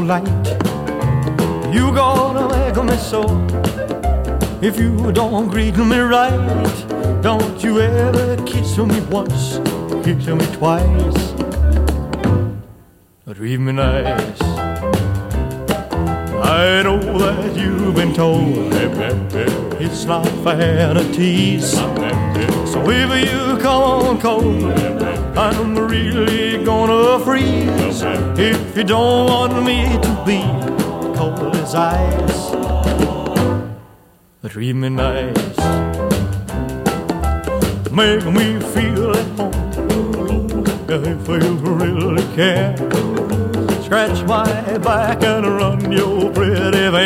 light. You gonna make me sore if you don't greet me right. Don't you ever kiss me once, kiss me twice, treat me nice. I know that you've been told it's not fair to tease. So if you come on cold, I'm really gonna freeze. If you don't want me to be cold as ice, treat me nice. Make me feel at home if you really care. Scratch my back and run your pretty veins.